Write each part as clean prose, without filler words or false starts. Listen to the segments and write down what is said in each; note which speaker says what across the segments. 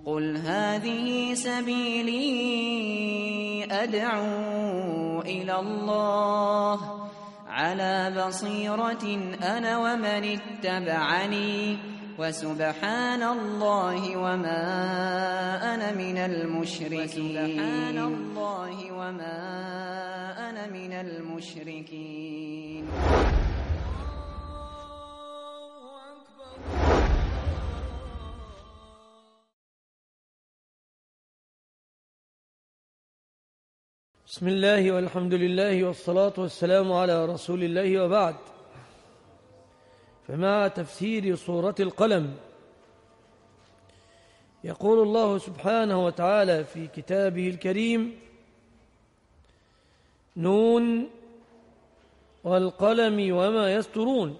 Speaker 1: قل هذه سبيلي أدعو إلى الله على بصيرة أنا ومن اتبعني وسبحان الله وما أنا من المشركين.
Speaker 2: بسم الله والحمد لله والصلاة والسلام على رسول الله، وبعد. فمع تفسير سورة القلم يقول الله سبحانه وتعالى في كتابه الكريم: نون والقلم وما يسطرون.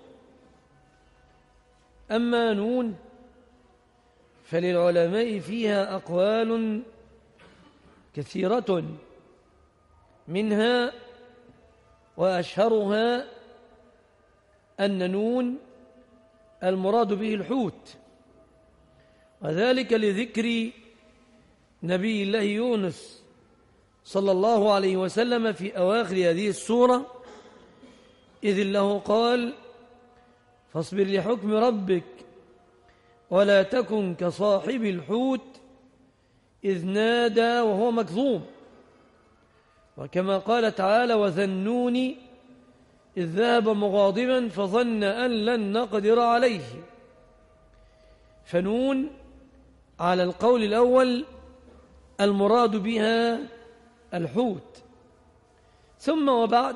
Speaker 2: أما نون فللعلماء فيها أقوال كثيرة، منها وأشهرها أن نون المراد به الحوت، وذلك لذكر نبي الله يونس صلى الله عليه وسلم في أواخر هذه السورة، إذ الله قال: فاصبر لحكم ربك ولا تكن كصاحب الحوت إذ نادى وهو مكظوم. وكما قال تعالى: وذنون إذ ذهب مغاضبا فظن أن لن نقدر عليه. فنون على القول الأول المراد بها الحوت. ثم وبعد،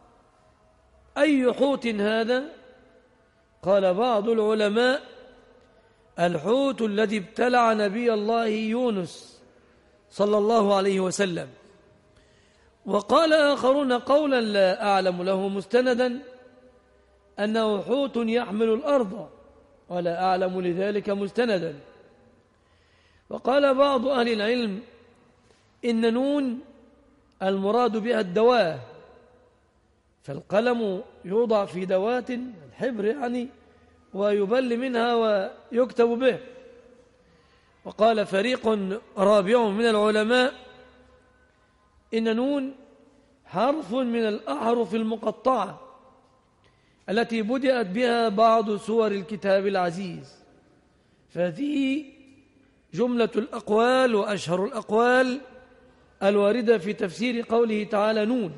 Speaker 2: أي حوت هذا؟ قال بعض العلماء: الحوت الذي ابتلع نبي الله يونس صلى الله عليه وسلم. وقال آخرون قولا لا أعلم له مستندا أنه حوت يحمل الأرض، ولا أعلم لذلك مستندا. وقال بعض أهل العلم إن نون المراد بها الدواء، فالقلم يوضع في دوات الحبر يعني، ويبل منها ويكتب به. وقال فريق رابع من العلماء إن نون حرف من الأحرف المقطعة التي بدأت بها بعض سور الكتاب العزيز. فهذه جملة الأقوال وأشهر الأقوال الواردة في تفسير قوله تعالى: نون.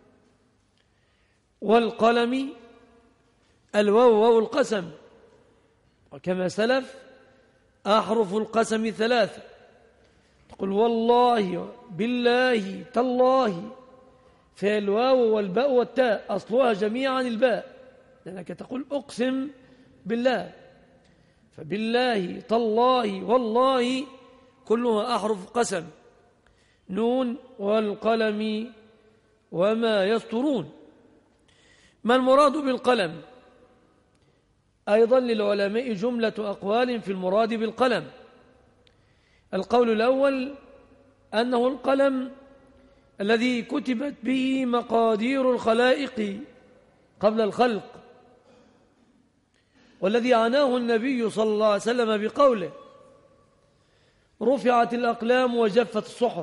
Speaker 2: والقلم الواو واو القسم، وكما سلف أحرف القسم ثلاثة، تقول والله بالله تالله، فالواو والباء والتاء أصلها جميعا الباء، لأنك تقول أقسم بالله، فبالله تالله والله كلها أحرف قسم. نون والقلم وما يسطرون. ما المراد بالقلم؟ أيضا للعلماء جملة أقوال في المراد بالقلم. القول الأول أنه القلم الذي كتبت به مقادير الخلائق قبل الخلق، والذي عناه النبي صلى الله عليه وسلم بقوله: رفعت الأقلام وجفت الصحف.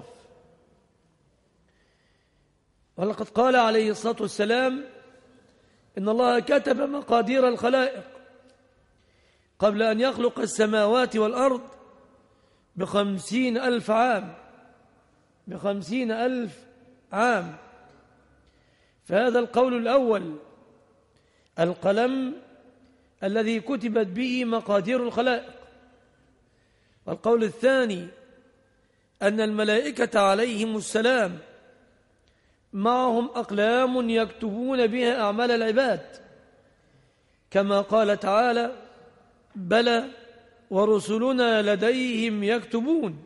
Speaker 2: ولقد قال عليه الصلاة والسلام: إن الله كتب مقادير الخلائق قبل أن يخلق السماوات والأرض ب50,000 عام، ب50,000 عام. فهذا القول الأول، القلم الذي كتبت به مقادير الخلائق. والقول الثاني أن الملائكة عليهم السلام معهم أقلام يكتبون بها أعمال العباد، كما قال تعالى: بلى ورسلنا لديهم يكتبون.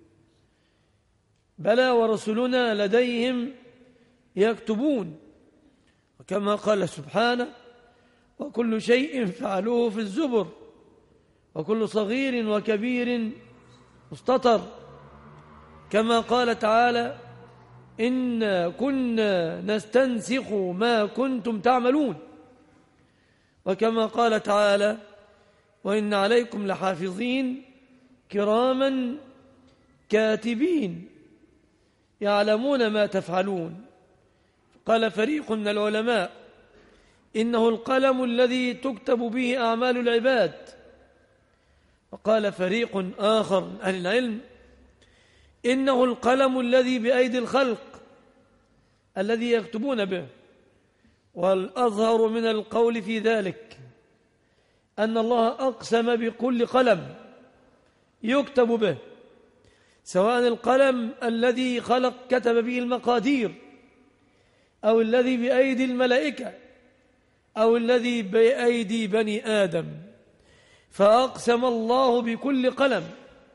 Speaker 2: بلى ورسلنا لديهم يكتبون. وكما قال سبحانه: وكل شيء فعلوه في الزبر وكل صغير وكبير مستطر. كما قال تعالى: إنا كنا نستنسخ ما كنتم تعملون. وكما قال تعالى: وإن عليكم لحافظين كراما كاتبين يعلمون ما تفعلون. قال فريق من العلماء إنه القلم الذي تكتب به أعمال العباد. وقال فريق آخر من أهل العلم إنه القلم الذي بأيدي الخلق الذي يكتبون به. والأظهر من القول في ذلك أن الله أقسم بكل قلم يكتب به، سواء القلم الذي خلق كتب به المقادير، أو الذي بأيدي الملائكة، أو الذي بأيدي بني آدم. فأقسم الله بكل قلم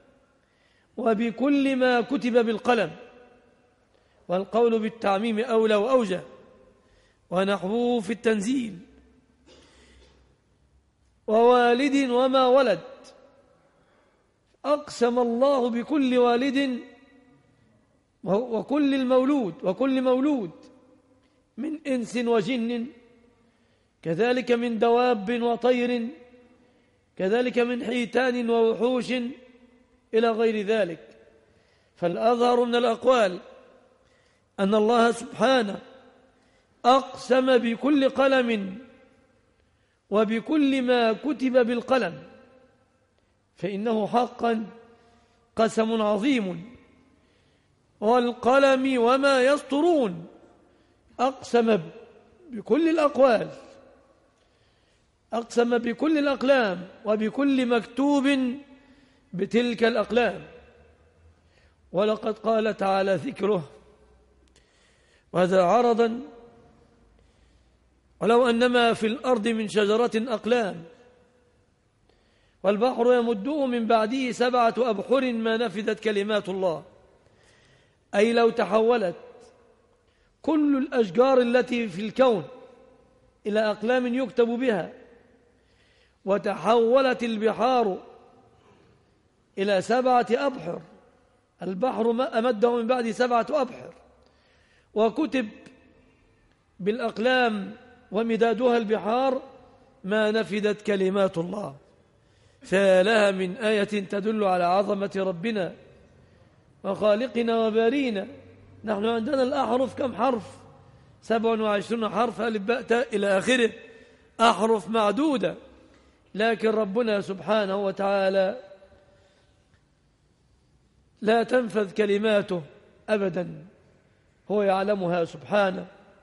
Speaker 2: وبكل ما كتب بالقلم، والقول بالتعميم أولى وأوجه، ونحوه في التنزيل. ووالد وما ولد، أقسم الله بكل والد وكل المولود وكل مولود من إنس وجن، كذلك من دواب وطير، كذلك من حيتان ووحوش إلى غير ذلك. فالأظهر من الأقوال أن الله سبحانه أقسم بكل قلم وبكل ما كتب بالقلم، فإنه حقا قسم عظيم. والقلم وما يسطرون، أقسم بكل الأقوال، أقسم بكل الأقلام وبكل مكتوب بتلك الأقلام. ولقد قال تعالى ذكره وهذا عرضا: ولو أنما في الأرض من شجرة أقلام والبحر يمده من بعده 7 أبحر ما نفذت كلمات الله. أي لو تحولت كل الأشجار التي في الكون إلى أقلام يكتب بها، وتحولت البحار إلى 7 أبحر، البحر أمده من بعد 7 أبحر، وكتب بالأقلام ومدادها البحار، ما نفدت كلمات الله. فلها من آية تدل على عظمة ربنا وخالقنا وبارينا. نحن عندنا الأحرف كم حرف؟ 27 حرف، ألف باء تاء إلى آخره، أحرف معدودة. لكن ربنا سبحانه وتعالى لا تنفذ كلماته أبدا، هو يعلمها سبحانه.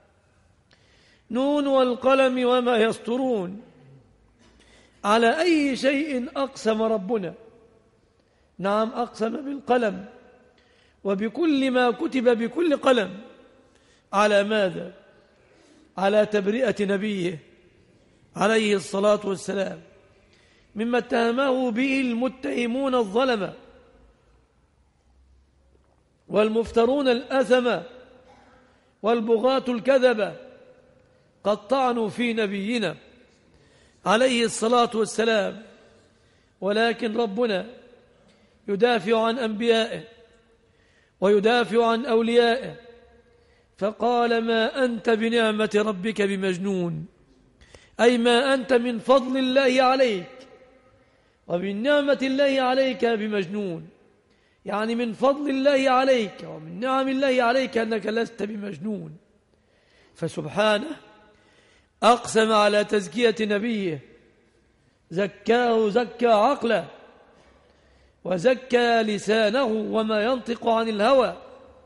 Speaker 2: نون والقلم وما يسطرون، على أي شيء أقسم ربنا؟ نعم، أقسم بالقلم وبكل ما كتب بكل قلم. على ماذا؟ على تبرئة نبيه عليه الصلاة والسلام مما اتهمه به المتهمون الظلمة والمفترون الأثمة والبغاة الكذبة، قد طعنوا في نبينا عليه الصلاة والسلام. ولكن ربنا يدافع عن أنبيائه ويدافع عن أوليائه، فقال: ما أنت بنعمة ربك بمجنون، أي ما أنت من فضل الله عليك ومن نعمة الله عليك بمجنون، يعني من فضل الله عليك ومن نعم الله عليك أنك لست بمجنون. فسبحانه أقسم على تزكية نبيه، زكاه زكى عقله وزكى لسانه وما ينطق عن الهوى،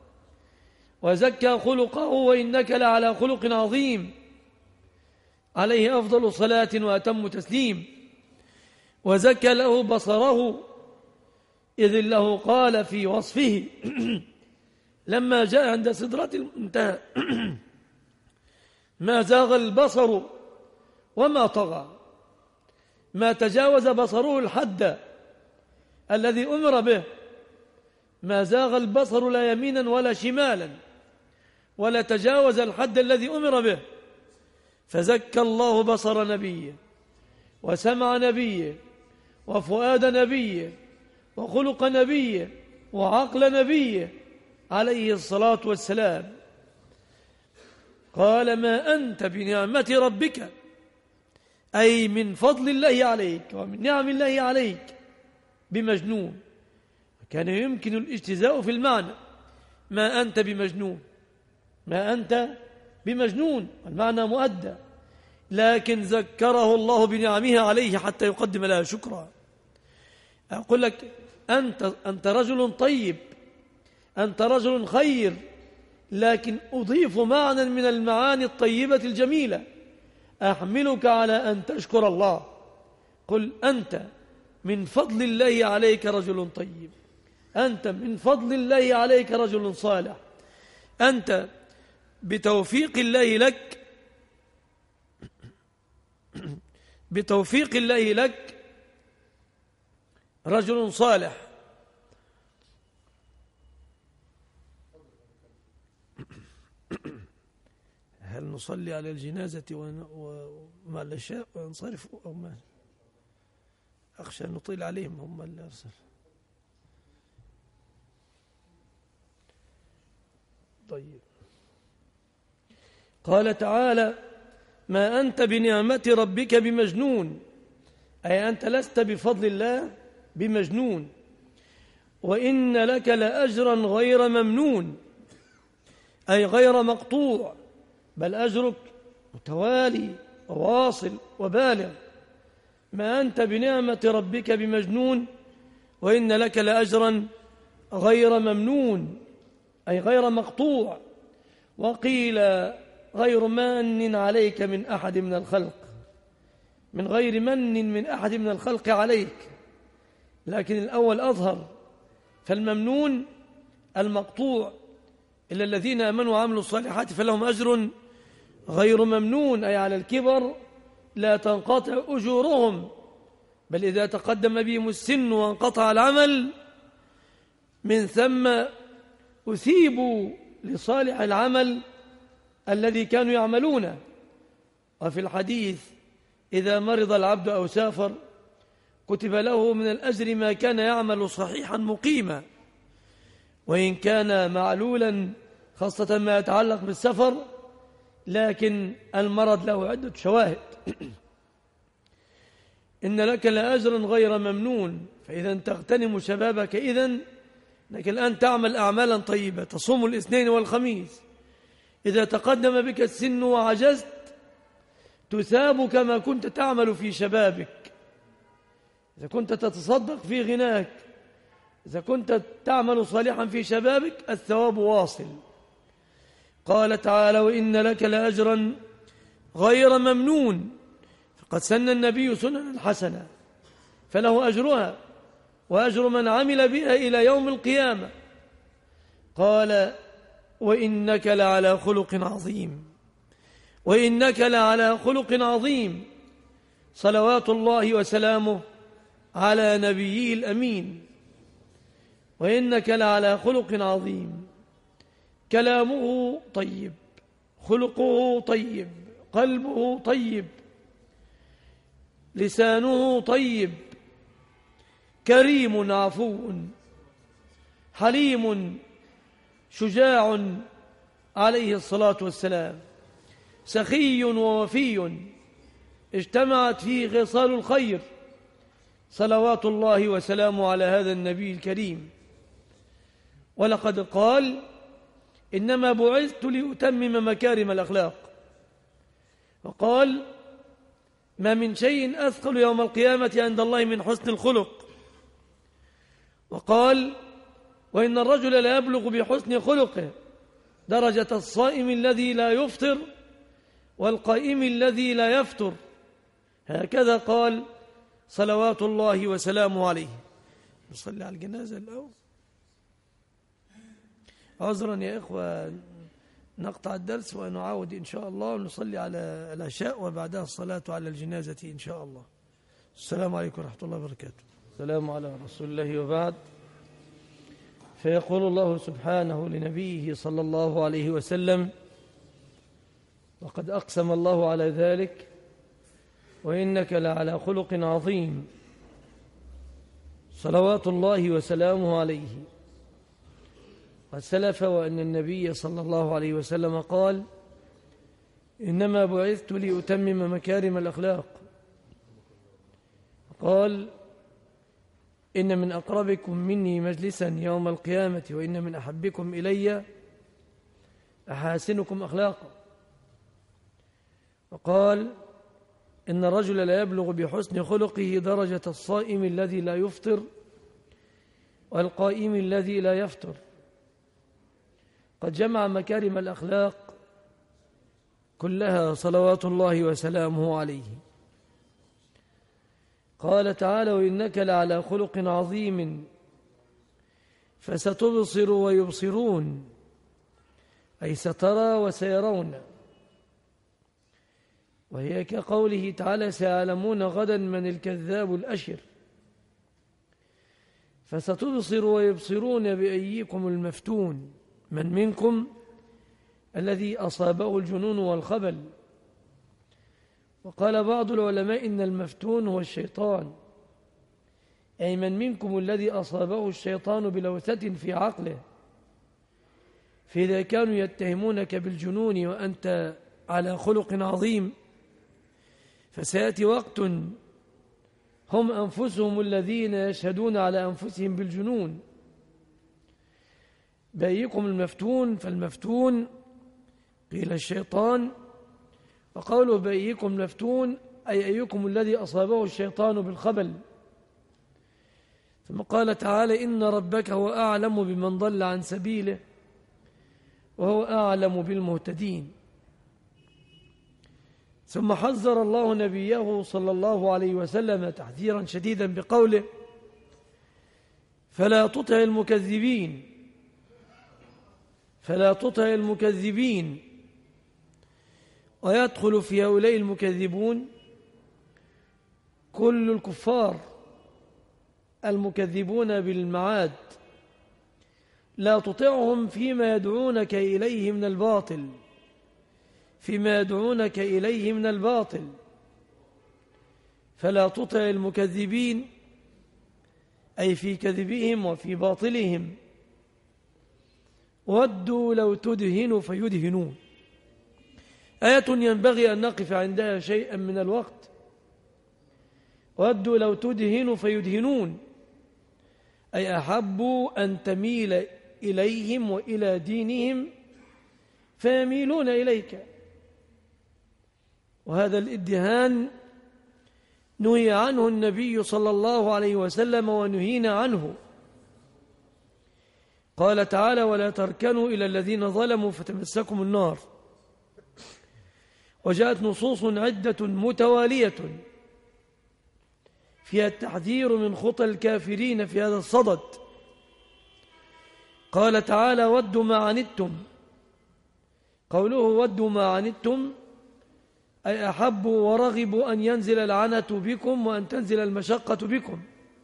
Speaker 2: وزكى خلقه وإنك لعلى خلق عظيم، عليه أفضل صلاة وأتم تسليم. وزكى له بصره، إذ له قال في وصفه لما جاء عند سدرة المنتهى: ما زاغ البصر وما طغى، ما تجاوز بصره الحد الذي أمر به، ما زاغ البصر لا يمينا ولا شمالا، ولا تجاوز الحد الذي أمر به. فزكى الله بصر نبيه وسمع نبيه وفؤاد نبيه وخلق نبيه وعقل نبيه عليه الصلاة والسلام. قال: ما أنت بنعمة ربك، أي من فضل الله عليك ومن نعم الله عليك بمجنون. كان يمكن الاجتزاء في المعنى: ما أنت بمجنون، ما أنت بمجنون، المعنى مؤدى، لكن ذكره الله بنعمه عليه حتى يقدم لها شكرا. أقول لك أنت رجل طيب، أنت رجل خير، لكن أضيف معنى من المعاني الطيبة الجميلة أحملك على أن تشكر الله. قل أنت من فضل الله عليك رجل طيب، أنت من فضل الله عليك رجل صالح، أنت بتوفيق الله لك، بتوفيق الله لك رجل صالح. هل نصلي على الجنازة ومع العشاء وننصرف أو ما؟ أخشى أن نطيل عليهم هم اللي أرسل. طيب، قال تعالى: ما أنت بنعمة ربك بمجنون، أي أنت لست بفضل الله بمجنون، وإن لك لأجرا غير ممنون، أي غير مقطوع، بل أجرك متوالي وواصل وبالغ. ما أنت بنعمة ربك بمجنون وإن لك لأجرا غير ممنون، أي غير مقطوع. وقيل غير مان عليك من أحد من الخلق، من غير من أحد من الخلق عليك، لكن الأول أظهر. فالممنون المقطوع، إلا الذين آمنوا وعملوا الصالحات فلهم أجر غير ممنون، أي على الكبر لا تنقطع أجورهم، بل إذا تقدم بهم السن وانقطع العمل من ثم أثيبوا لصالح العمل الذي كانوا يعملونه. وفي الحديث: إذا مرض العبد أو سافر كتب له من الأجر ما كان يعمل صحيحا مقيما، وإن كان معلولا، خاصة ما يتعلق بالسفر، لكن المرض له عدة شواهد. إن لك لأجرا غير ممنون، فإذا تغتنم شبابك إذن لك الآن تعمل أعمالا طيبة، تصوم الاثنين والخميس. إذا تقدم بك السن وعجزت تثاب كما كنت تعمل في شبابك. إذا كنت تتصدق في غناك، إذا كنت تعمل صالحا في شبابك، الثواب واصل. قال تعالى: وإن لك لأجرا غير ممنون، فقد سن النبي سننا حسنة فله أجرها وأجر من عمل بها إلى يوم القيامة. قال: وإنك لعلى خلق عظيم، وإنك لعلى خلق عظيم، صلوات الله وسلامه على نبيه الأمين. وإنك لعلى خلق عظيم، كلامه طيب، خلقه طيب، قلبه طيب، لسانه طيب، كريم عفو حليم شجاع عليه الصلاة والسلام، سخي ووفي اجتمعت فيه خصال الخير، صلوات الله وسلامه على هذا النبي الكريم. ولقد قال: إنما بعثت لأتمم مكارم الأخلاق. وقال: ما من شيء أثقل يوم القيامة عند الله من حسن الخلق. وقال: وإن الرجل لا يبلغ بحسن خلقه درجة الصائم الذي لا يفطر والقائم الذي لا يفتر. هكذا قال صلوات الله وسلامه عليه. نصلي على الجنازة الأول. عذرا يا إخوة، نقطع الدرس ونعاود إن شاء الله، ونصلي على العشاء وبعدها الصلاة على الجنازة إن شاء الله. السلام عليكم ورحمة الله وبركاته. السلام على رسول الله وبعد. فيقول الله سبحانه لنبيه صلى الله عليه وسلم: وقد أقسم الله على ذلك: وإنك لعلى خلق عظيم، صلوات الله وسلامه عليه. والسلف وأن النبي صلى الله عليه وسلم قال: إنما بعثت لأتمم مكارم الأخلاق. قال: إن من أقربكم مني مجلسا يوم القيامة وإن من أحبكم إلي أحاسنكم أخلاقا. وقال إن الرجل لا يبلغ بحسن خلقه درجة الصائم الذي لا يفطر والقائم الذي لا يفطر. قد جمع مكارم الأخلاق كلها صلوات الله وسلامه عليه. قال تعالى وإنك لعلى خلق عظيم فستبصر ويبصرون أي سترى وسيرون. وهي كقوله تعالى سيعلمون غدا من الكذاب الأشر. فستبصر ويبصرون بأيكم المفتون من منكم الذي أصابه الجنون والخبل. وقال بعض العلماء إن المفتون هو الشيطان أي من منكم الذي أصابه الشيطان بلوثة في عقله. فإذا كانوا يتهمونك بالجنون وأنت على خلق عظيم فسيأتي وقت هم أنفسهم الذين يشهدون على أنفسهم بالجنون. بأيكم المفتون فالمفتون قيل الشيطان. وقوله بأيكم المفتون أي أيكم الذي أصابه الشيطان بالخبل. ثم قال تعالى إن ربك هو أعلم بمن ضل عن سبيله وهو أعلم بالمهتدين. ثم حذر الله نبيه صلى الله عليه وسلم تحذيرا شديدا بقوله فلا تطع المكذبين. ويدخل في هؤلاء المكذبون كل الكفار المكذبون بالمعاد. لا تطعهم فيما يدعونك إليه من الباطل فلا تطع المكذبين أي في كذبهم وفي باطلهم. ودوا لو تدهن فيدهنون. آية ينبغي أن نقف عندها شيئا من الوقت. ودوا لو تدهن فيدهنون أي أحبوا أن تميل إليهم وإلى دينهم فيميلون إليك. وهذا الادهان نهي عنه النبي صلى الله عليه وسلم ونهينا عنه. قال تعالى ولا تركنوا إلى الذين ظلموا فتمسكم النار. وجاءت نصوص عدة متوالية فيها التحذير من خطى الكافرين في هذا الصدد. قال تعالى ودوا ما عنتم. قوله ودوا ما عنتم أي أحبوا ورغبوا أن ينزل العنة بكم وأن تنزل المشقة بكم.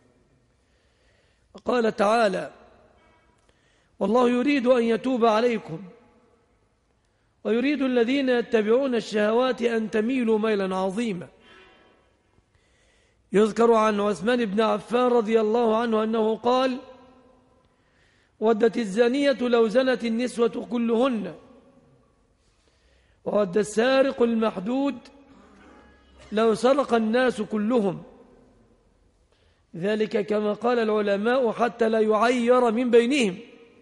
Speaker 2: قال تعالى والله يريد أن يتوب عليكم ويريد الذين يتبعون الشهوات أن تميلوا ميلا عظيما. يذكر عن عثمان بن عفان رضي الله عنه أنه قال ودت الزانية لو زنت النسوة كلهن وود السارق المحدود لو سرق الناس كلهم. ذلك كما قال العلماء حتى لا يعير من بينهم.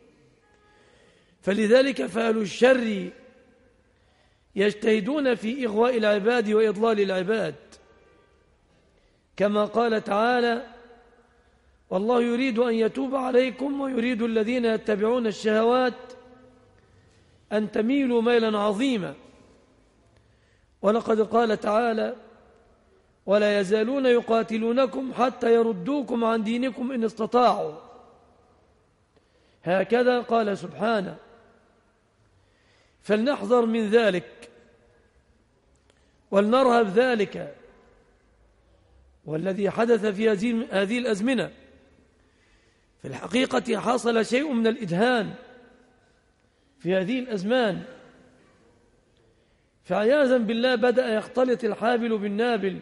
Speaker 2: فلذلك فأهل الشر يجتهدون في إغواء العباد وإضلال العباد كما قال تعالى والله يريد أن يتوب عليكم ويريد الذين يتبعون الشهوات أن تميلوا ميلا عظيما. ولقد قال تعالى ولا يزالون يقاتلونكم حتى يردوكم عن دينكم إن استطاعوا. هكذا قال سبحانه. فلنحذر من ذلك ولنرهب ذلك. والذي حدث في هذه الأزمنة في الحقيقة حصل شيء من الإدهان في هذه الأزمان. فعياذا بالله بدأ يختلط الحابل بالنابل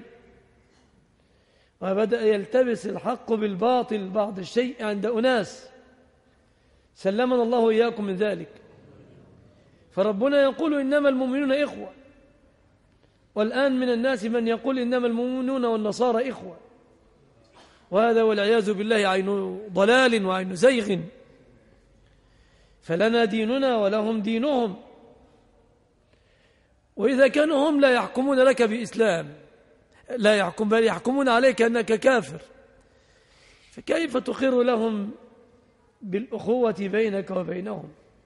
Speaker 2: وبدأ يلتبس الحق بالباطل بعض الشيء عند أناس سلمنا الله إياكم من ذلك. فربنا يقول إنما المؤمنون إخوة والآن من الناس من يقول إنما المؤمنون والنصارى إخوة وهذا والعياذ بالله عين ضلال وعين زيغ. فلنا ديننا ولهم دينهم. وإذا كانوا هم لا يحكمون لك بإسلام، بل يحكمون عليك أنك كافر، فكيف تقر لهم بالأخوة بينك وبينهم؟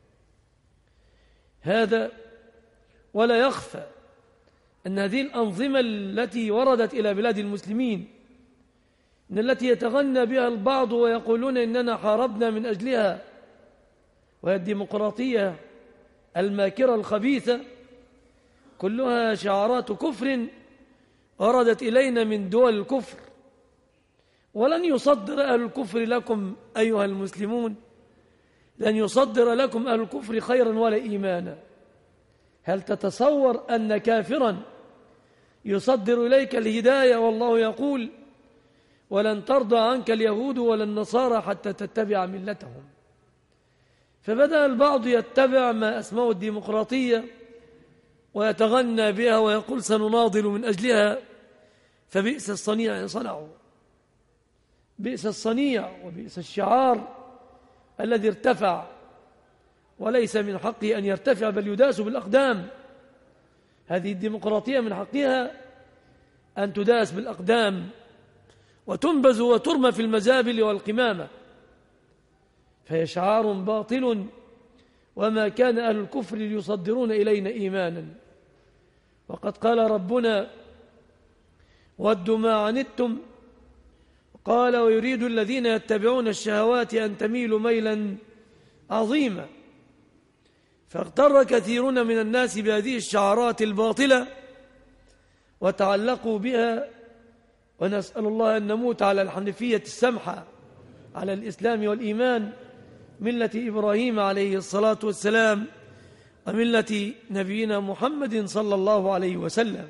Speaker 2: هذا ولا يخفى أن هذه الأنظمة التي وردت إلى بلاد المسلمين، إن التي يتغنى بها البعض ويقولون إننا حاربنا من أجلها، وهي الديمقراطية الماكرة الخبيثة، كلها شعارات كفر وردت إلينا من دول الكفر. ولن يصدر أهل الكفر لكم أيها المسلمون، لن يصدر لكم أهل الكفر خيرا ولا إيمانا. هل تتصور أن كافرا يصدر إليك الهداية والله يقول ولن ترضى عنك اليهود ولا النصارى حتى تتبع ملتهم؟ فبدأ البعض يتبع ما أسماه الديمقراطية ويتغنى بها ويقول سنناضل من أجلها، فبئس الصنيع صنعوا. بئس الصنيع وبئس الشعار الذي ارتفع، وليس من حقه أن يرتفع بل يداس بالأقدام. هذه الديمقراطية من حقها أن تداس بالأقدام وتنبذ وترمى في المزابل والقمامة، فهي شعار باطل، وما كان أهل الكفر ليصدرون إلينا إيمانا. وقد قال ربنا ودوا ما عنتم، قال ويريد الذين يتبعون الشهوات أن تميلوا ميلا عظيما. فاغتر كثيرون من الناس بهذه الشعارات الباطلة وتعلقوا بها، ونسأل الله أن نموت على الحنفية السمحة، على الإسلام والإيمان، ملة إبراهيم عليه الصلاة والسلام وملة نبينا محمد صلى الله عليه وسلم.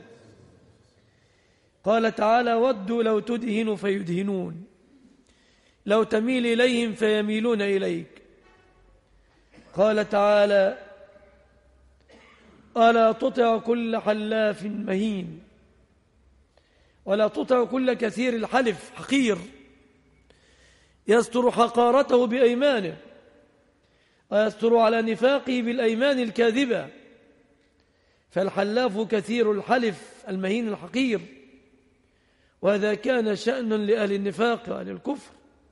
Speaker 2: قال تعالى ودوا لو تدهن فيدهنون، لو تميل إليهم فيميلون إليك. قال تعالى ألا تطع كل حلاف مهين، ولا تطع كل كثير الحلف حقير يستر حقارته بأيمانه ويستر على نفاقه بالأيمان الكاذبة. فالحلاف كثير الحلف المهين الحقير، وهذا كان شأنا لأهل النفاق وأهل الكفر،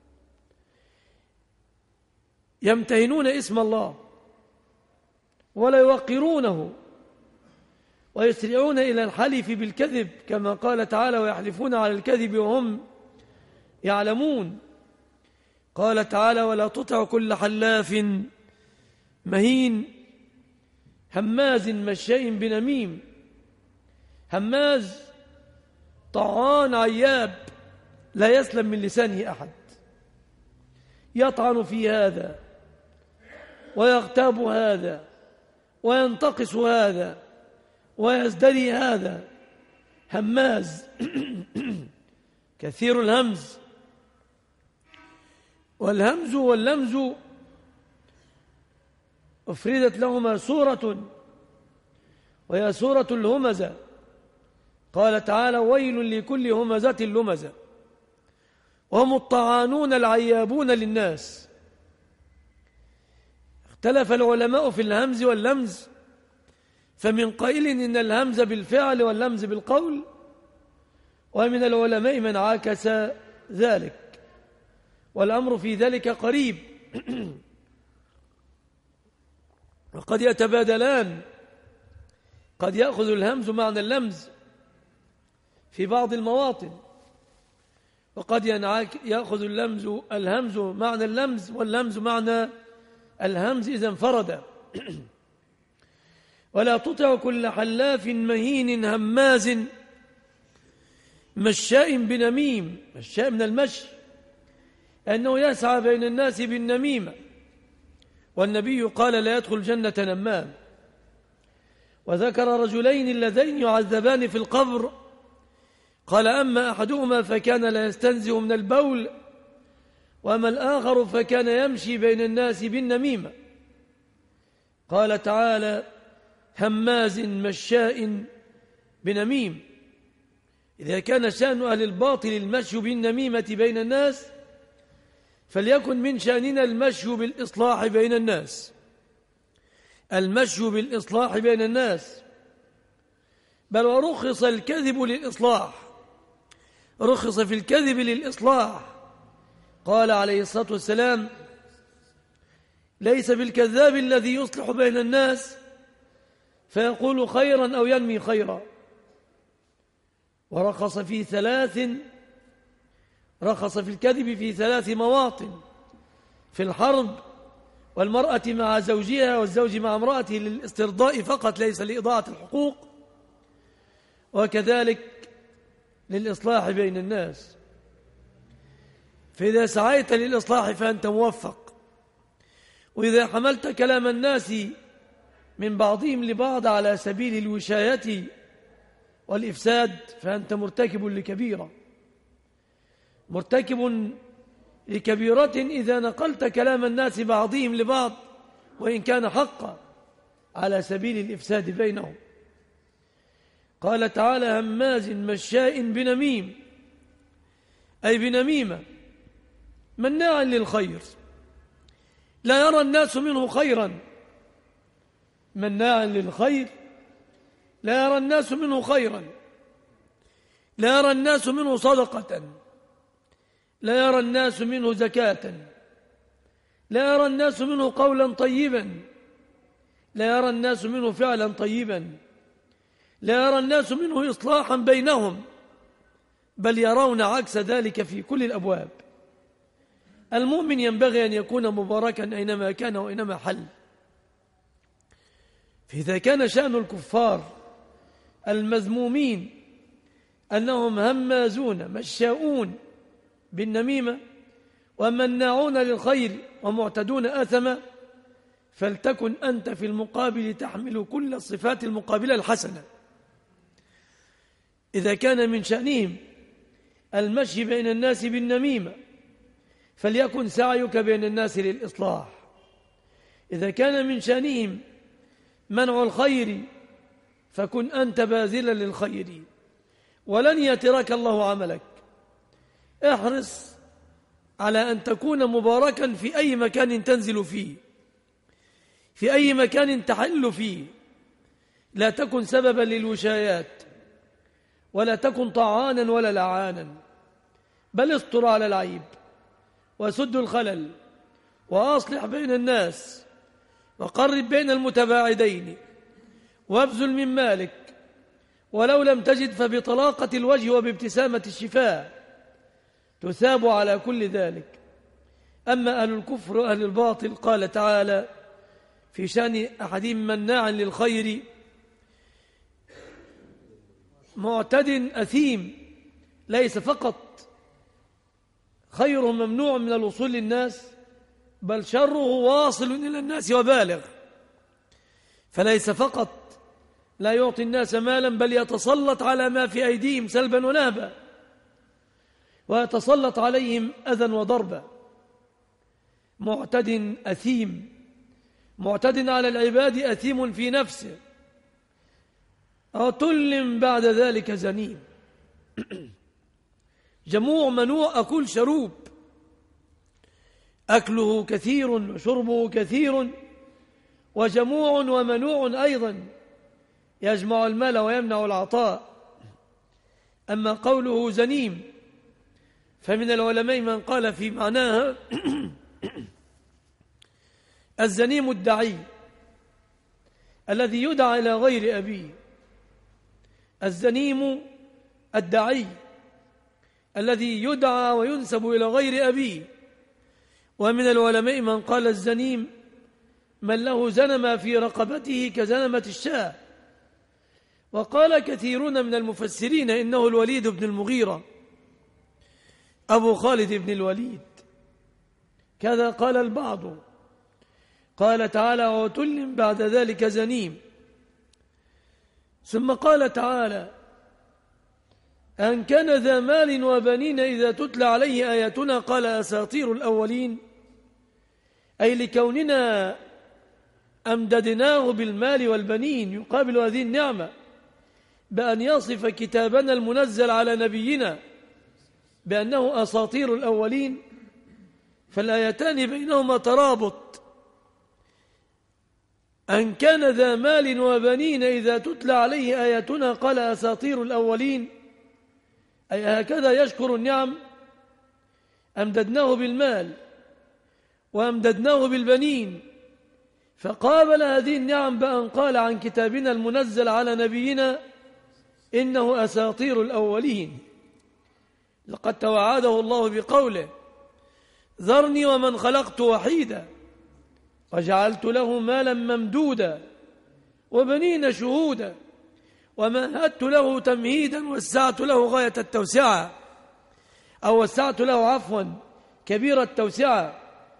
Speaker 2: يمتهنون اسم الله ولا يوقرونه ويسرعون إلى الحلف بالكذب، كما قال تعالى ويحلفون على الكذب وهم يعلمون. قال تعالى ولا تطع كل حلاف مهين هماز مشاء بنميم. هماز طعان عياب لا يسلم من لسانه أحد، يطعن في هذا ويغتاب هذا وينتقص هذا ويزدري هذا. هماز كثير الهمز. والهمز واللمز أفردت لهما سورة، وهي سورة الهمزة. قال تعالى ويل لكل همزة لمزة، وهم الطعانون العيابون للناس. اختلف العلماء في الهمز واللمز، فمن قائل إن الهمز بالفعل واللمز بالقول، ومن العلماء من عاكس ذلك، والأمر في ذلك قريب. وقد يتبادلان، قد يأخذ الهمز معنى اللمز في بعض المواطن، وقد يأخذ الهمز معنى اللمز واللمز معنى الهمز إذا انفرد. ولا تطع كل حلاف مهين هماز مشاء بنميم. مشاء من المشي، أنه يسعى بين الناس بالنميمة، والنبي قال لا يدخل الجنة نمام. وذكر رجلين اللذين يعذبان في القبر، قال أما أحدهما فكان لا يستنزه من البول، وأما الآخر فكان يمشي بين الناس بالنميمة. قال تعالى هماز مشاء بنميم. إذا كان شأن أهل الباطل المشي بالنميمة بين الناس، فليكن من شأننا المشي بالإصلاح بين الناس، المشي بالإصلاح بين الناس. بل ورخص الكذب للإصلاح، رخص في الكذب للإصلاح. قال عليه الصلاة والسلام: ليس بالكذاب الذي يصلح بين الناس فيقول خيرا أو ينمي خيرا. ورخص في الكذب في 3 مواطن: في الحرب، والمرأة مع زوجها، والزوج مع امرأته للاسترضاء فقط ليس لإضاعة الحقوق، وكذلك للإصلاح بين الناس. فإذا سعيت للإصلاح فأنت موفق، وإذا حملت كلام الناس من بعضهم لبعض على سبيل الوشاية والإفساد فأنت مرتكب لكبيرة، مرتكب لكبيرة إذا نقلت كلام الناس بعضهم لبعض وإن كان حقا على سبيل الإفساد بينهم. قال تعالى: هماز مشاء بنميم، أي بنميمة، مناع للخير، لا يرى الناس منه خيرا، مناع للخير لا يرى الناس منه خيرا، لا يرى الناس منه صدقة، لا يرى الناس منه زكاة، لا يرى الناس منه قولا طيبا، لا يرى الناس منه فعلا طيبا، لا يرى الناس منه إصلاحا بينهم، بل يرون عكس ذلك في كل الأبواب. المؤمن ينبغي أن يكون مباركا أينما كان وأينما حل. فإذا كان شأن الكفار المذمومين أنهم همازون مشاؤون بالنميمة ومناعون للخير ومعتدون آثما، فلتكن أنت في المقابل تحمل كل الصفات المقابلة الحسنة. إذا كان من شأنهم المشي بين الناس بالنميمة فليكن سعيك بين الناس للإصلاح. إذا كان من شأنهم منع الخير فكن أنت باذلا للخير، ولن يترك الله عملك. احرص على أن تكون مباركا في أي مكان تنزل فيه، في أي مكان تحل فيه. لا تكن سببا للوشايات، ولا تكن طعانا ولا لعانا، بل استر على العيب وسد الخلل وأصلح بين الناس وقرب بين المتباعدين وابذل من مالك، ولو لم تجد فبطلاقة الوجه وبابتسامة الشفاء تثاب على كل ذلك. أما أهل الكفر وأهل الباطل قال تعالى في شأن أحدهم مناعا للخير معتد أثيم، ليس فقط خيره ممنوع من الوصول للناس بل شره واصل إلى الناس وبالغ. فليس فقط لا يعطي الناس مالا بل يتسلط على ما في أيديهم سلبا ونهبا، ويتسلط عليهم أذى وضربا. معتد أثيم، معتد على العباد أثيم في نفسه، عتل بعد ذلك زنيم. جموع منوع أكل شروب، أكله كثير وشربه كثير، وجموع ومنوع أيضا يجمع المال ويمنع العطاء. أما قوله زنيم فمن العلماء من قال في معناها الزنيم الدعي الذي يدعى إلى غير أبيه، الزنيم الدعي الذي يدعى وينسب إلى غير أبيه. ومن العلماء من قال الزنيم من له زنم في رقبته كزنمة الشاة. وقال كثيرون من المفسرين إنه الوليد بن المغيرة أبو خالد بن الوليد، كذا قال البعض. قال تعالى عتل بعد ذلك زنيم. ثم قال تعالى أن كان ذا مال وبنين إذا تتلى عليه آياتنا قال أساطير الأولين، أي لكوننا أمددناه بالمال والبنين يقابل هذه النعمة بأن يصف كتابنا المنزل على نبينا بأنه أساطير الأولين، فالآيتان بينهما ترابط. أن كان ذا مال وبنين إذا تتلى عليه آياتنا قال أساطير الأولين، أي هكذا يشكر النعم؟ أمددناه بالمال وأمددناه بالبنين، فقابل هذه النعم بأن قال عن كتابنا المنزل على نبينا إنه أساطير الأولين. لقد توعده الله بقوله: ذرني ومن خلقت وحيدا وجعلت له مالا ممدودا وبنين شهودا ومهدت له تمهيدا وسعت له غاية التوسعة، أو وسعت له عفوا كبير التوسعة،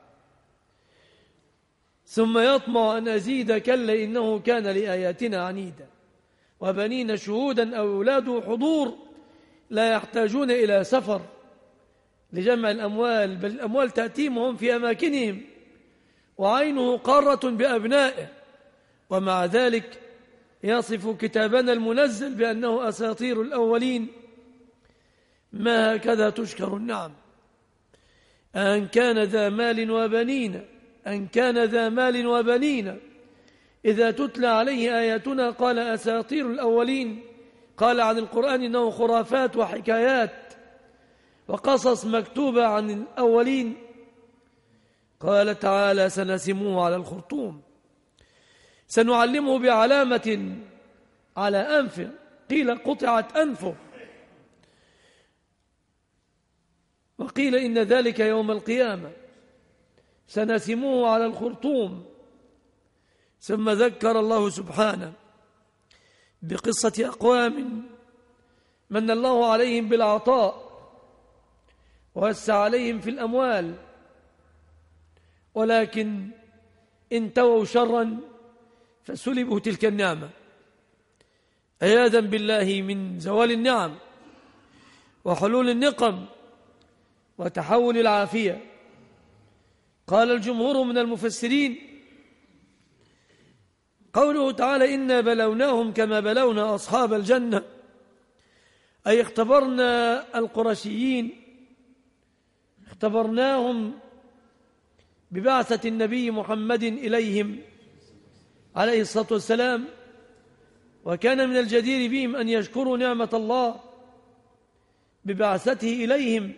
Speaker 2: ثم يطمع أن أزيد كلا إنه كان لآياتنا عنيدا. وبنين شهودا أو أولاد حضور لا يحتاجون إلى سفر لجمع الأموال، بل الأموال تأتيهم وهم في أماكنهم، وعينه قارة بأبنائه، ومع ذلك يصف كتابنا المنزل بأنه أساطير الأولين. ما هكذا تشكر النعم. أن كان ذا مال وبنين، أن كان ذا مال وبنين إذا تتلى عليه آياتنا قال أساطير الأولين. قال عن القرآن إنه خرافات وحكايات وقصص مكتوبة عن الأولين. قال تعالى: سنسموه على الخرطوم، سنعلمه بعلامة على أنفه، قيل قطعت أنفه، وقيل إن ذلك يوم القيامة. سنسموه على الخرطوم. ثم ذكر الله سبحانه بقصة أقوام من الله عليهم بالعطاء ووسع عليهم في الأموال، ولكن انتووا شرا فسلبوا تلك النعمة، عياذا بالله من زوال النعم وحلول النقم وتحول العافية. قال الجمهور من المفسرين: قوله تعالى: إنا بلوناهم كما بلونا أصحاب الجنة، أي اختبرنا القرشيين، اختبرناهم ببعثة النبي محمد إليهم عليه الصلاة والسلام، وكان من الجدير بهم أن يشكروا نعمة الله ببعثته إليهم،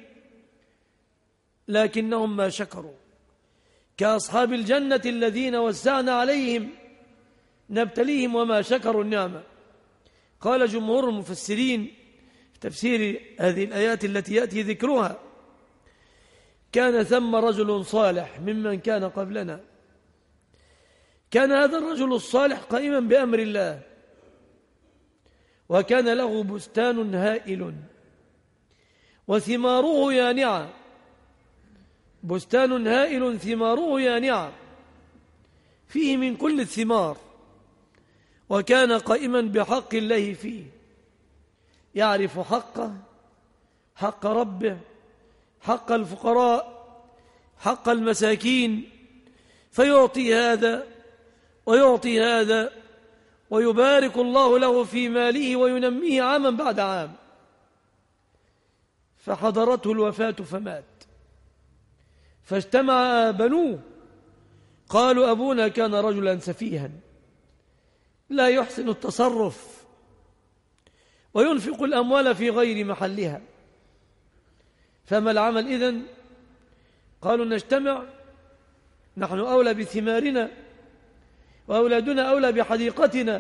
Speaker 2: لكنهم ما شكروا، كأصحاب الجنة الذين وسعنا عليهم نبتليهم وما شكروا النعمة. قال جمهور المفسرين في تفسير هذه الآيات التي يأتي ذكرها: كان ثم رجل صالح ممن كان قبلنا، كان هذا الرجل الصالح قائما بأمر الله، وكان له بستان هائل وثماره يانعة، بستان هائل ثماره يانعة فيه من كل الثمار، وكان قائما بحق الله فيه، يعرف حقه، حق ربه، حق الفقراء، حق المساكين، فيعطي هذا ويعطي هذا، ويبارك الله له في ماله وينميه عاما بعد عام. فحضرته الوفاة فمات، فاجتمع بنوه قالوا: أبونا كان رجلا سفيها لا يحسن التصرف وينفق الأموال في غير محلها، فما العمل إذن؟ قالوا: نجتمع، نحن أولى بثمارنا وأولادنا أولى بحديقتنا،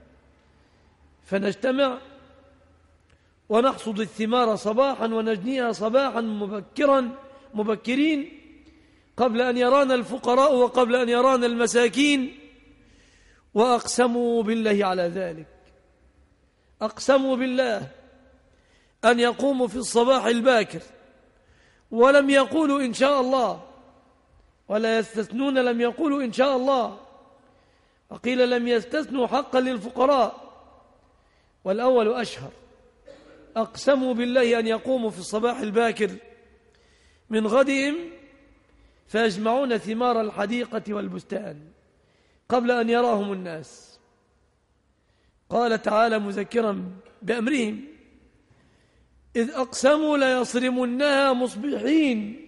Speaker 2: فنجتمع ونحصد الثمار صباحا ونجنيها صباحا مبكرين قبل أن يرانا الفقراء وقبل أن يرانا المساكين. وأقسموا بالله على ذلك، أقسموا بالله أن يقوموا في الصباح الباكر، ولم يقولوا إن شاء الله، ولا يستثنون، لم يقولوا إن شاء الله، وقيل لم يستثنوا حقا للفقراء، والأول أشهر. أقسموا بالله أن يقوموا في الصباح الباكر من غدهم فيجمعون ثمار الحديقة والبستان قبل أن يراهم الناس. قال تعالى مذكرا بأمرهم: إذ أقسموا ليصرمنها مصبحين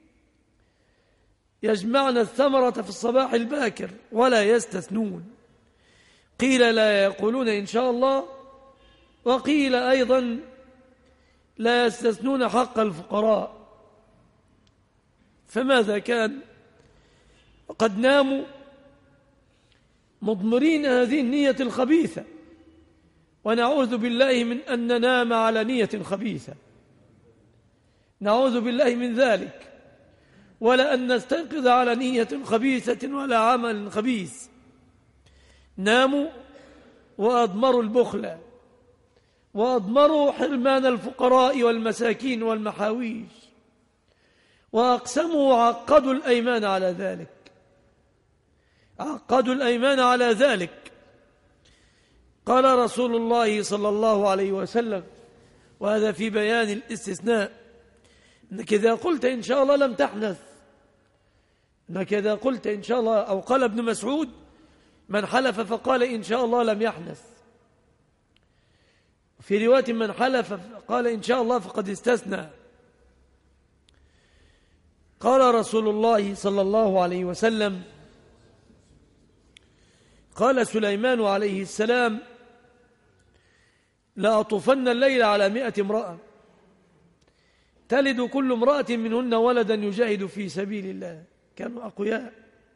Speaker 2: يجمعن الثمرة في الصباح الباكر ولا يستثنون. قيل لا يقولون إن شاء الله، وقيل أيضا لا يستثنون حق الفقراء. فماذا كان؟ قد ناموا مضمرين هذه النية الخبيثة، ونعوذ بالله من أن ننام على نية خبيثة، نعوذ بالله من ذلك، ولا أن نستيقظ على نية خبيثة ولا عمل خبيث. ناموا وأضمروا البخل، وأضمروا حرمان الفقراء والمساكين والمحاويج، وأقسموا وعقدوا الأيمان على ذلك، عقدوا الأيمان على ذلك. قال رسول الله صلى الله عليه وسلم، وهذا في بيان الاستثناء: إنك إذا قلت إن شاء الله لم تحنث، إنك إذا قلت إن شاء الله، أو قال ابن مسعود: من حلف فقال إن شاء الله لم يحنث. في رواية: من حلف فقال إن شاء الله فقد استثنى. قال رسول الله صلى الله عليه وسلم: قال سليمان عليه السلام: لأطوفن الليل على 100 امرأة تلد كل امرأة منهن ولدا يجاهد في سبيل الله. كانوا أقوياء.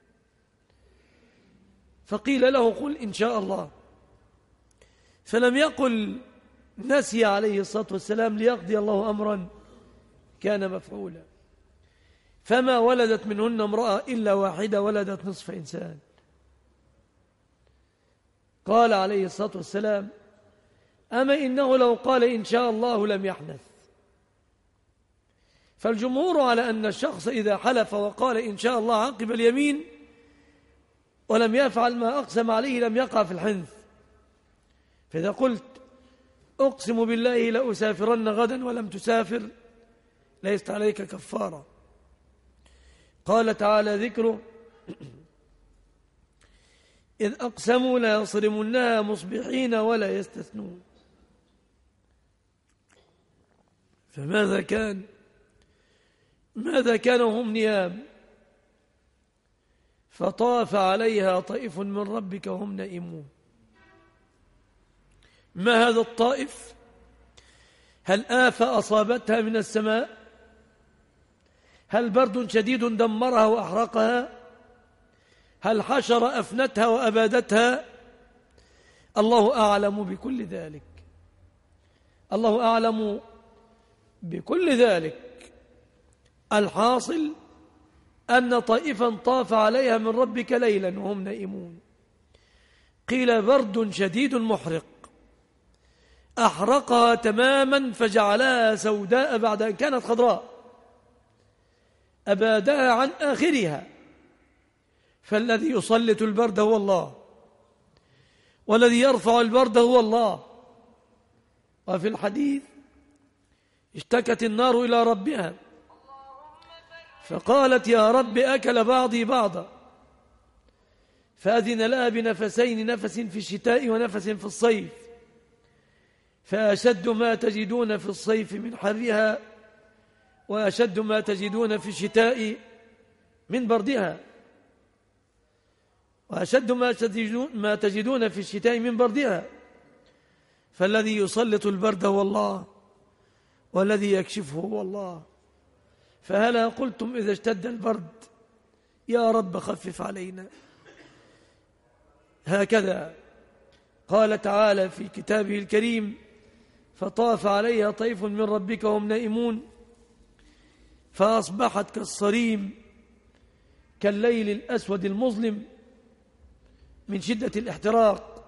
Speaker 2: فقيل له: قل إن شاء الله. فلم يقل، نسي عليه الصلاة والسلام ليقضي الله أمرا كان مفعولا. فما ولدت منهن امرأة إلا واحدة ولدت نصف إنسان. قال عليه الصلاة والسلام: أما إنه لو قال إن شاء الله لم يحنث. فالجمهور على أن الشخص إذا حلف وقال إن شاء الله عقب اليمين ولم يفعل ما أقسم عليه لم يقع في الحنث. فإذا قلت أقسم بالله لأسافرن غدا ولم تسافر ليست عليك كفارة. قال تعالى ذكره: إذ أقسموا ليصرمنها مصبحين ولا يستثنون. فماذا كان؟ ماذا كانوا هم نيام؟ فطاف عليها طائف من ربك وهم نائمون. ما هذا الطائف؟ هل آفة أصابتها من السماء؟ هل برد شديد دمرها وأحرقها؟ هل حشر أفنتها وأبادتها؟ الله أعلم بكل ذلك، الله أعلم بكل ذلك. الحاصل أن طائفا طاف عليها من ربك ليلا وهم نائمون. قيل برد شديد محرق أحرقها تماما فجعلها سوداء بعد أن كانت خضراء، أبادها عن آخرها. فالذي يسلط البرد هو الله، والذي يرفع البرد هو الله. وفي الحديث: اشتكت النار إلى ربها فقالت يا رب أكل بعضي بعضا، فأذن لها بنفسين، نفس في الشتاء ونفس في الصيف، فأشد ما تجدون في الصيف من حرها وأشد ما تجدون في الشتاء من بردها، وأشد ما تجدون في الشتاء من بردها. فالذي يسلط البرد هو الله، والذي يكشفه هو الله. فهلا قلتم إذا اشتد البرد يا رب خفف علينا؟ هكذا قال تعالى في كتابه الكريم: فطاف عليها طيف من ربك وهم نائمون فأصبحت كالصريم كالليل الأسود المظلم من شدة الاحتراق.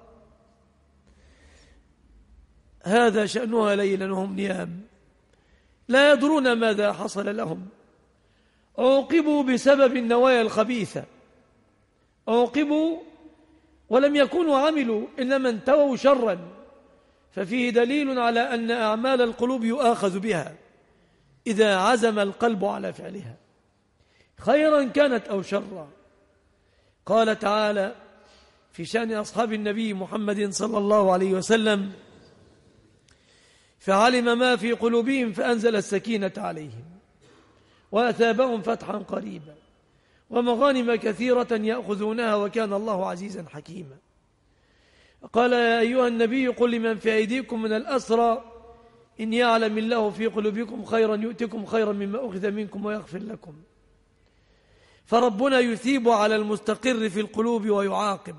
Speaker 2: هذا شأنها ليلا وهم نيام لا يدرون ماذا حصل لهم. عوقبوا بسبب النوايا الخبيثة، عوقبوا ولم يكونوا عملوا إنما انتووا شرا، ففيه دليل على أن أعمال القلوب يؤاخذ بها إذا عزم القلب على فعلها، خيرا كانت أو شرا. قال تعالى: في شأن أصحاب النبي محمد صلى الله عليه وسلم، فعلم ما في قلوبهم فأنزل السكينة عليهم وأثابهم فتحا قريبا ومغانم كثيرة يأخذونها وكان الله عزيزا حكيما. قال يا أيها النبي قل لمن في أيديكم من الأسرى إن يعلم الله في قلوبكم خيرا يؤتكم خيرا مما أخذ منكم ويغفر لكم. فربنا يثيب على المستقر في القلوب ويعاقب،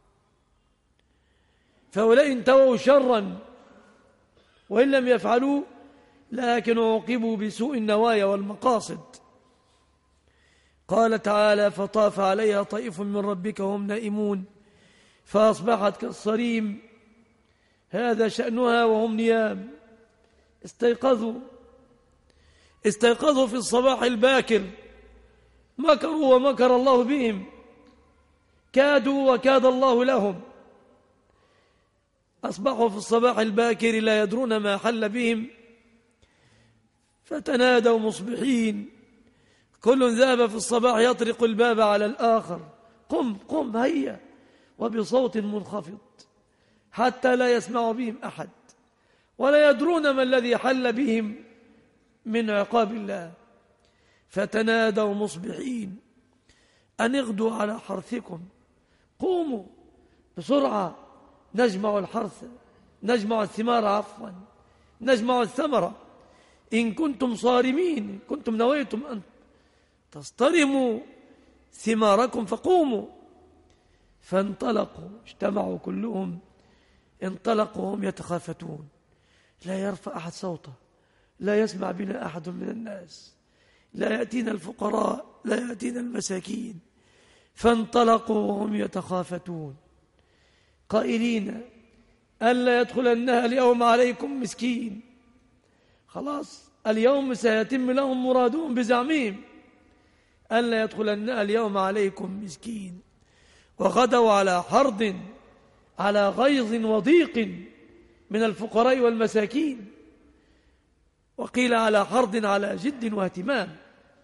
Speaker 2: فولئن تووا شرا وإن لم يفعلوا لكن عوقبوا بسوء النوايا والمقاصد. قال تعالى فطاف عليها طائف من ربك وهم نائمون فأصبحت كالصريم، هذا شأنها وهم نيام. استيقظوا في الصباح الباكر، مكروا ومكر الله بهم، كادوا وكاد الله لهم. أصبحوا في الصباح الباكر لا يدرون ما حل بهم، فتنادوا مصبحين، كل ذهب في الصباح يطرق الباب على الآخر، قم قم هيا، وبصوت منخفض حتى لا يسمع بهم أحد ولا يدرون ما الذي حل بهم من عقاب الله. فتنادوا مصبحين أن اغدوا على حرثكم، قوموا بسرعة نجمع الحرث، نجمع الثمار نجمع الثمرة إن كنتم صارمين، كنتم نويتم أن تصطرموا ثماركم فقوموا. فانطلقوا، اجتمعوا كلهم، انطلقوا هم يتخافتون، لا يرفع أحد صوته، لا يسمع بنا أحد من الناس، لا يأتينا الفقراء، لا يأتينا المساكين. فانطلقوا وهم يتخافتون قائلين ألا يدخلنها اليوم عليكم مسكين. خلاص اليوم سيتم لهم مرادهم بزعمهم، ألا يدخلنها اليوم عليكم مسكين. وغدوا على حرد، على غيظ وضيق من الفقراء والمساكين، وقيل على حرد، على جد واهتمام،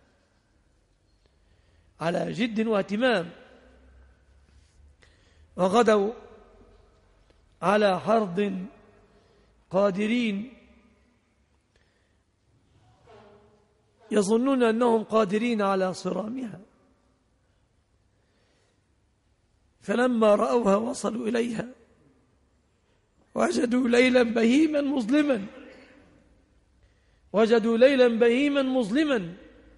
Speaker 2: على جد واهتمام. وغدوا على حرد قادرين، يظنون أنهم قادرين على صرامها. فلما رأوها وصلوا إليها وجدوا ليلا بهيما مظلما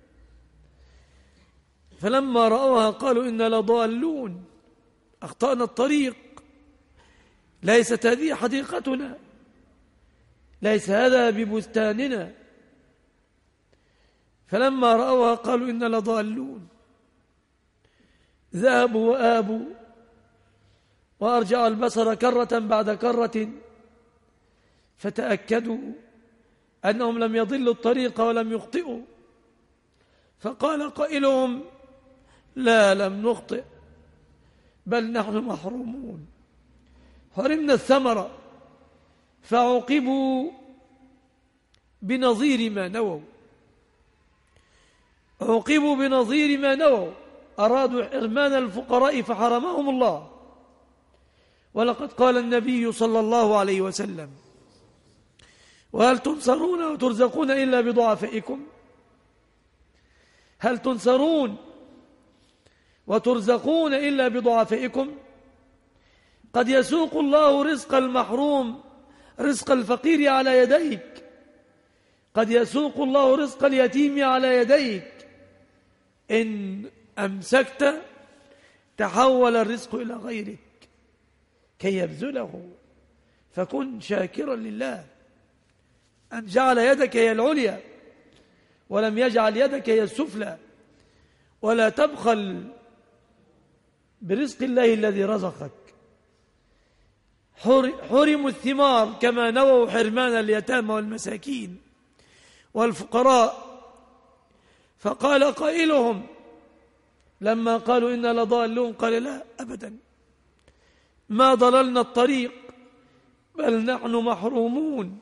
Speaker 2: فلما رأوها قالوا إنا لضالون، أخطأنا الطريق، ليست هذه حديقتنا، ليس هذا ببستاننا. فلما رأوها قالوا إنا لضالون، ذهبوا وآبوا وأرجعوا البصر كرة بعد كرة فتأكدوا أنهم لم يضلوا الطريق ولم يخطئوا. فقال قائلهم لا لم نخطئ بل نحن محرومون، حرمنا الثمرة فعوقبوا بنظير ما نووا، عوقبوا بنظير ما نووا، أرادوا حرمان الفقراء فحرمهم الله. ولقد قال النبي صلى الله عليه وسلم وهل تنصرون وترزقون إلا بضعفائكم؟ هل تنصرون وترزقون إلا بضعفائكم؟ قد يسوق الله رزق المحروم، رزق الفقير على يديك، قد يسوق الله رزق اليتيم على يديك. إن أمسكت تحول الرزق إلى غيرك كي يبذله، فكن شاكرا لله أن جعل يدك هي العليا ولم يجعل يدك هي السفلى. ولا تبخل برزق الله الذي رزقك. حرموا الثمار كما نووا حرمان اليتامى والمساكين والفقراء. فقال قائلهم لما قالوا إنا لضالون قال لا أبدا، ما ضللنا الطريق بل نحن محرومون.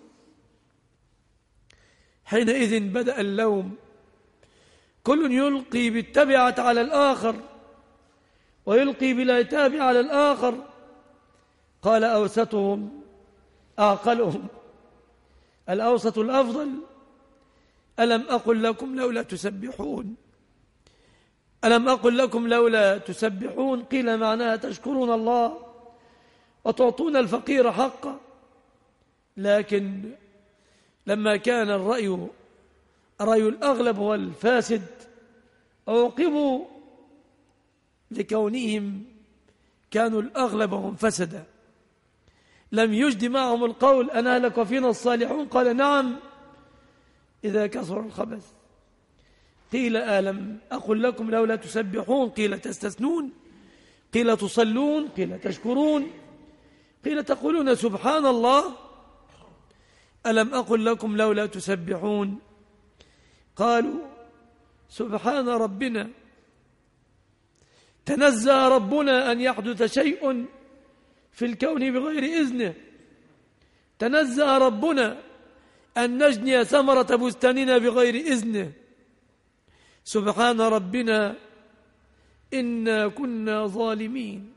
Speaker 2: حينئذ بدأ اللوم، كل يلقي بالتبعة على الآخر ويلقي بالعتاب على الآخر. قال أوسطهم أعقلهم، الأوسط الأفضل. ألم أقل لكم لولا تسبحون؟ ألم أقل لكم لولا تسبحون؟ قيل معناها تشكرون الله وتعطون الفقير حقه. لكن لما كان الرأي الأغلب هو الفاسد عوقبوا لكونهم كانوا الأغلب هم فسدا. لم يجد معهم القول أن أهلك وفينا الصالحون، قال نعم إذا كثر الخبث. قيل ألم أقل لكم لولا تسبحون؟ قيل تستثنون، قيل تصلون، قيل تشكرون، قيل تقولون سبحان الله. ألم أقل لكم لولا تسبحون؟ قالوا سبحان ربنا، تنزه ربنا أن يحدث شيء في الكون بغير إذنه، تنزه ربنا أن نجني ثمرة بستاننا بغير إذنه. سبحان ربنا إنا كنا ظالمين.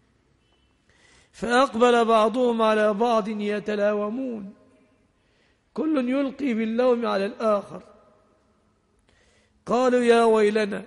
Speaker 2: فأقبل بعضهم على بعض يتلاومون، كل يلقي باللوم على الآخر. قالوا يا ويلنا،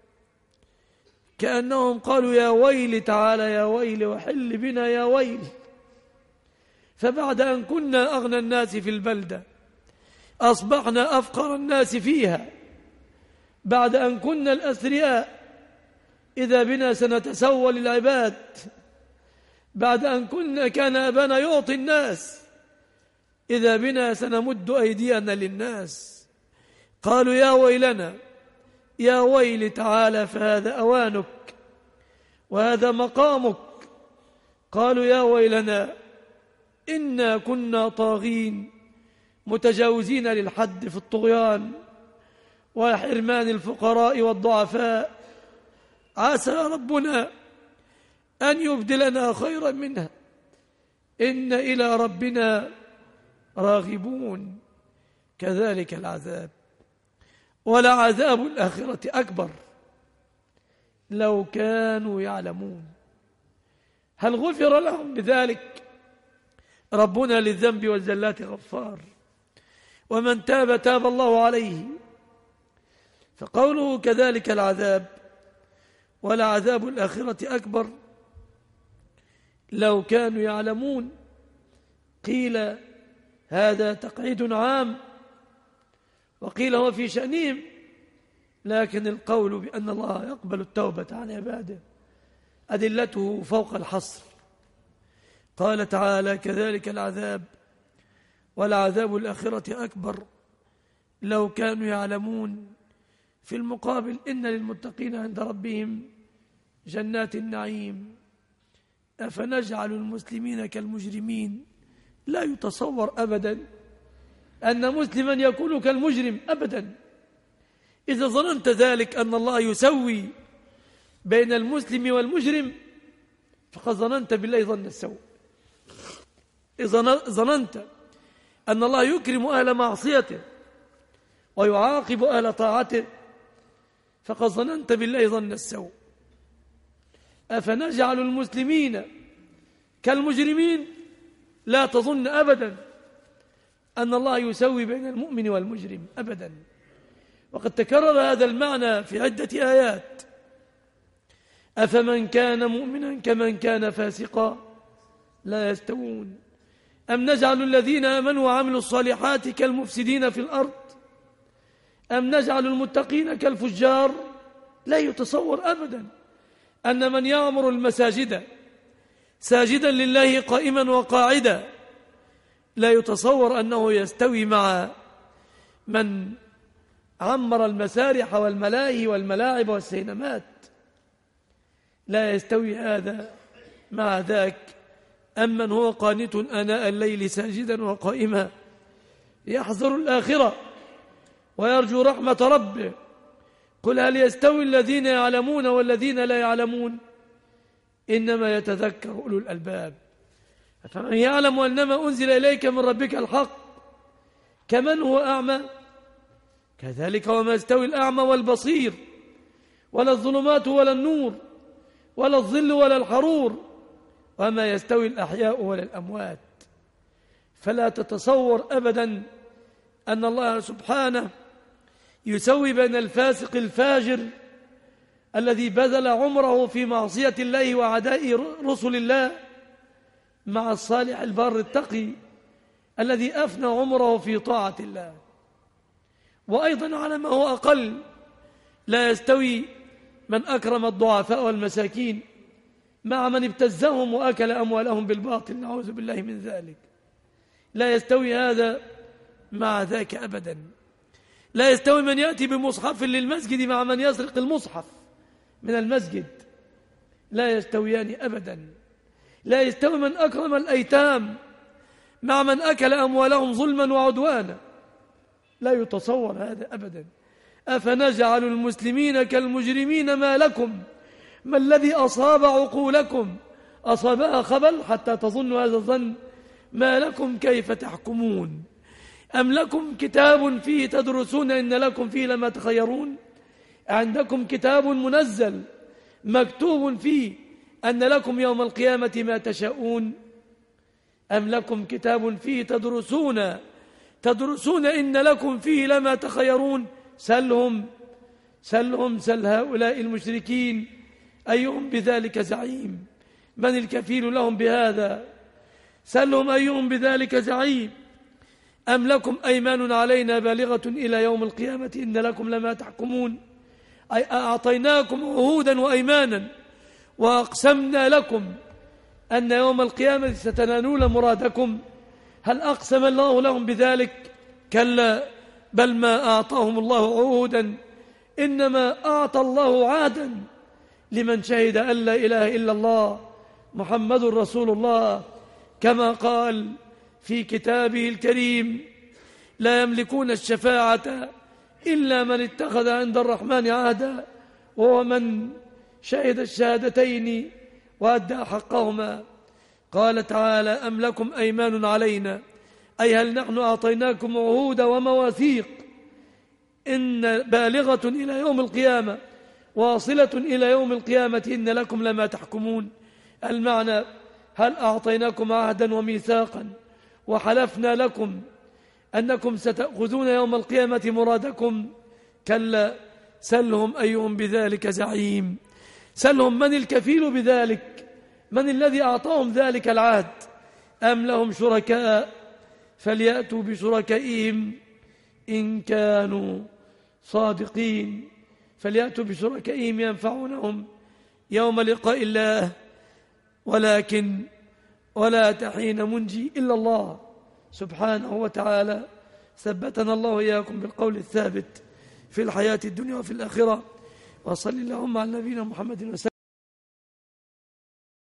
Speaker 2: كأنهم قالوا يا ويل، تعالى يا ويل، وحل بنا يا ويل. فبعد أن كنا أغنى الناس في البلدة أصبحنا أفقر الناس فيها. بعد أن كنا الأثرياء إذا بنا سنتسول العباد. بعد أن كان أبانا يعطي الناس إذا بنا سنمد أيدينا للناس. قالوا يا ويلنا، يا ويل تعالى، فهذا أوانك وهذا مقامك. قالوا يا ويلنا إنا كنا طاغين متجاوزين للحد في الطغيان وحرمان الفقراء والضعفاء. عسى ربنا أن يبدلنا خيرا منها، إن إلى ربنا راغبون. كذلك العذاب، ولعذاب الآخرة أكبر لو كانوا يعلمون. هل غفر لهم بذلك؟ ربنا للذنب والزلات غفار، ومن تاب تاب الله عليه. فقوله كذلك العذاب ولعذاب الآخرة أكبر لو كانوا يعلمون. قيل هذا تقعيد عام، وقيل هو في شأنهم، لكن القول بأن الله يقبل التوبة عن عباده أدلته فوق الحصر. قال تعالى كذلك العذاب ولعذاب الآخرة أكبر لو كانوا يعلمون. في المقابل إن للمتقين عند ربهم جنات النعيم. أفنجعل المسلمين كالمجرمين؟ لا يتصور أبدا أن مسلما يكون كالمجرم أبدا. إذا ظننت ذلك أن الله يسوي بين المسلم والمجرم فقد ظننت بالله ظن السوء. إذا ظننت أن الله يكرم أهل معصيته ويعاقب أهل طاعته فقد ظننت بالله ظن السوء. أفنجعل المسلمين كالمجرمين؟ لا تظن أبدا أن الله يسوي بين المؤمن والمجرم أبدا. وقد تكرر هذا المعنى في عدة آيات. أفمن كان مؤمنا كمن كان فاسقا لا يستوون. أم نجعل الذين آمنوا وعملوا الصالحات كالمفسدين في الأرض أم نجعل المتقين كالفجار؟ لا يتصور أبدا أن من يعمر المساجد ساجدا لله قائما وقاعدا لا يتصور أنه يستوي مع من عمر المسارح والملاهي والملاعب والسينمات. لا يستوي هذا مع ذاك. أمن هو قانت آناء الليل ساجدا وقائما يحذر الآخرة ويرجو رحمة ربه. قل هل يستوي الذين يعلمون والذين لا يعلمون؟ إنما يتذكر أولو الألباب. فمن يعلم أنما أنزل إليك من ربك الحق كمن هو أعمى كذلك وما يستوي الأعمى والبصير ولا الظلمات ولا النور ولا الظل ولا الحرور، وما يستوي الأحياء ولا الأموات. فلا تتصور أبدا أن الله سبحانه يسوي بين الفاسق الفاجر الذي بذل عمره في معصية الله وعداء رسل الله مع الصالح البار التقي الذي أفنى عمره في طاعة الله. وأيضا على ما هو أقل، لا يستوي من أكرم الضعفاء والمساكين مع من ابتزهم وأكل أموالهم بالباطل، نعوذ بالله من ذلك. لا يستوي هذا مع ذاك أبدا. لا يستوي من يأتي بمصحف للمسجد مع من يسرق المصحف من المسجد، لا يستويان أبدا. لا يستوي من أكرم الأيتام مع من أكل أموالهم ظلما وعدوانا، لا يتصور هذا أبدا. أفنجعل المسلمين كالمجرمين ما لكم، ما الذي أصاب عقولكم أصابها خبل حتى تظنوا هذا الظن؟ ما لكم كيف تحكمون؟ أم لكم كتاب فيه تدرسون إن لكم فيه لما تخيرون؟ عندكم كتاب منزل مكتوب فيه أن لكم يوم القيامة ما تشاءون؟ أم لكم كتاب فيه تدرسون إن لكم فيه لما تخيرون؟ سل هؤلاء المشركين أيهم بذلك زعيم؟ من الكفيل لهم بهذا؟ سلهم أيهم بذلك زعيم؟ أم لكم أيمان علينا بالغة إلى يوم القيامة إن لكم لما تحكمون؟ أي أعطيناكم عهودا وأيمانا وأقسمنا لكم أن يوم القيامة ستنالون مرادكم. هل أقسم الله لهم بذلك؟ كلا، بل ما أعطاهم الله عهودا، إنما أعطى الله عهدا لمن شهد أن لا إله إلا الله محمد رسول الله، كما قال في كتابه الكريم: لا يملكون الشفاعة إلا من اتخذ عند الرحمن عهدا، وهو من شهد الشهادتين وأدى حقهما. قال تعالى: أم لكم أيمان علينا، أي هل نحن أعطيناكم عهود ومواثيق إن بالغة إلى يوم القيامة واصلة إلى يوم القيامة إن لكم لما تحكمون؟ المعنى: هل أعطيناكم عهدا وميثاقا وحلفنا لكم أنكم ستأخذون يوم القيامة مرادكم؟ كلا، سلهم أيهم بذلك زعيم. سلهم من الكفيل بذلك، من الذي أعطاهم ذلك العهد؟ أم لهم شركاء فليأتوا بشركائهم إن كانوا صادقين. فليأتوا بشركائهم ينفعونهم يوم لقاء الله، ولكن ولا تحين منجي إلا الله سبحانه وتعالى. ثبتنا الله إياكم بالقول الثابت في الحياة الدنيا وفي الآخرة. وصل اللهم على نبينا محمد وسلم.